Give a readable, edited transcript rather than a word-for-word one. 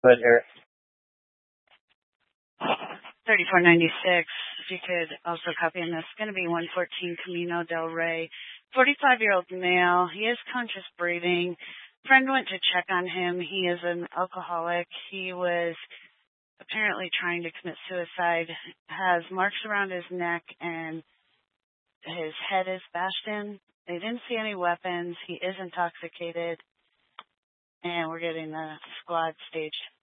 But Eric, 3496, if you could also copy in this, going to be 114 Camino del Rey. 45-year-old male. He is conscious breathing. Friend went to check on him. He is an alcoholic. He was apparently trying to commit suicide. Has marks around his neck and his head is bashed in. They didn't see any weapons. He is intoxicated. And we're getting the squad stage